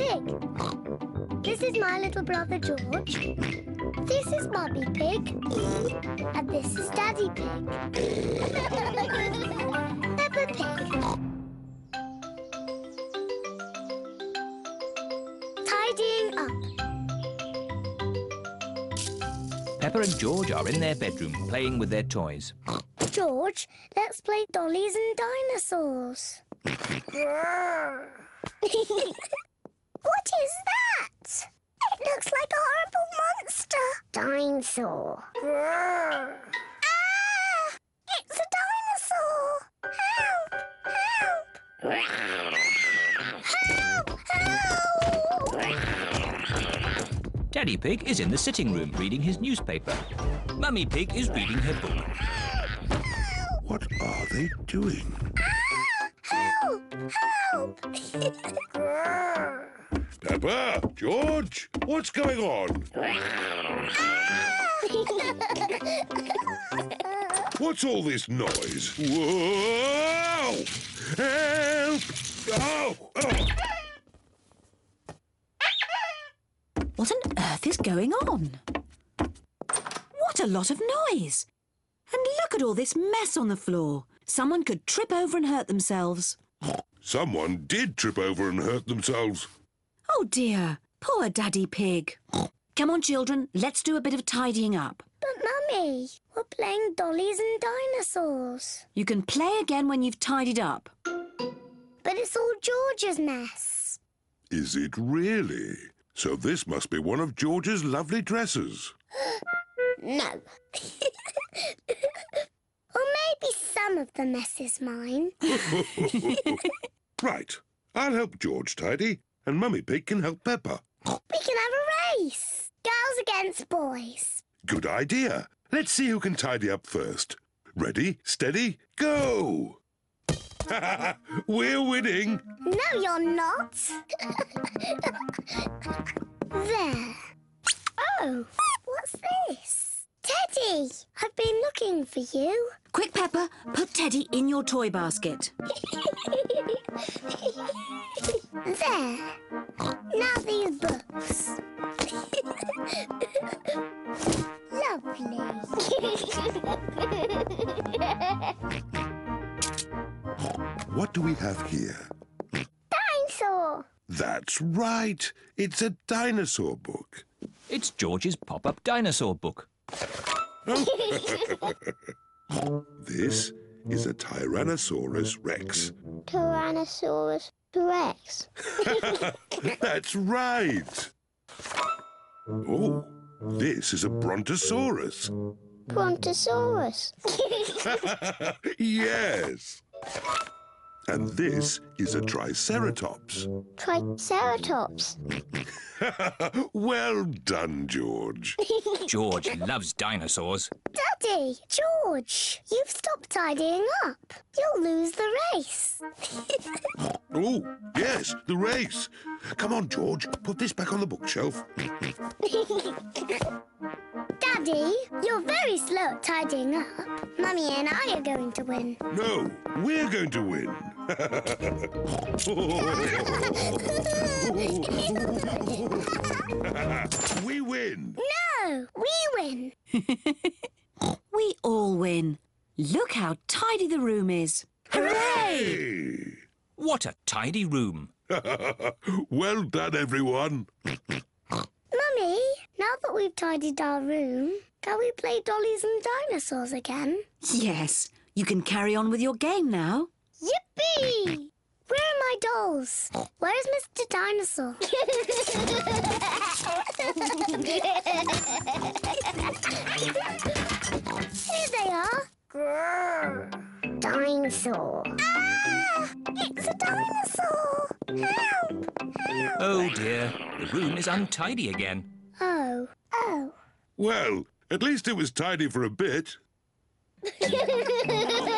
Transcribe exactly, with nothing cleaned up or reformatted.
Pig. This is my little brother George. This is Mummy Pig. And this is Daddy Pig. Peppa Pig. Tidying up. Peppa and George are in their bedroom playing with their toys. George, let's play dollies and dinosaurs. What is that? It looks like a horrible monster. Dinosaur. Ah! It's a dinosaur. Help! Help! Help! Daddy Pig is in the sitting room reading his newspaper. Mummy Pig is reading her book. What are they doing? Help! Help! Peppa, George, what's going on? What's all this noise? Whoa! Help! Oh! Oh! What on earth is going on? What a lot of noise! And look at all this mess on the floor. Someone could trip over and hurt themselves. Someone did trip over and hurt themselves. Oh dear, poor Daddy Pig. Come on, children, let's do a bit of tidying up. But, Mummy, we're playing dollies and dinosaurs. You can play again when you've tidied up. But it's all George's mess. Is it really? So this must be one of George's lovely dresses. No. Or maybe some of the mess is mine. Right. I'll help George tidy, and Mummy Pig can help Peppa. We can have a race. Girls against boys. Good idea. Let's see who can tidy up first. Ready, steady, go! We're winning. No, you're not. There. Oh, what's this? Teddy, I've been looking for you. Quick, Peppa, put Teddy in your toy basket. There. Now these books. Lovely. What do we have here? Dinosaur. That's right. It's a dinosaur book. It's George's pop-up dinosaur book. This is a Tyrannosaurus Rex. Tyrannosaurus Rex. That's right. Oh, this is a Brontosaurus. Brontosaurus. Yes. And this is a Triceratops. Triceratops. Well done, George. George loves dinosaurs. Daddy, George, you've stopped tidying up. You'll lose the race. Oh, yes, the race. Come on, George, put this back on the bookshelf. Daddy, you're very slow at tidying up. Mummy and I are going to win. No, we're going to win. We win. No, we win. We all win. Look how tidy the room is. Hooray! What a tidy room. Well done, everyone. Mummy, now that we've tidied our room, can we play dollies and dinosaurs again? Yes, you can carry on with your game now. Yippee! Where are my dolls? Where's Mister Dinosaur? Here they are. Dinosaur. Ah! It's a dinosaur! Help! Help! Oh dear, the room is untidy again. Oh. Oh. Well, at least it was tidy for a bit.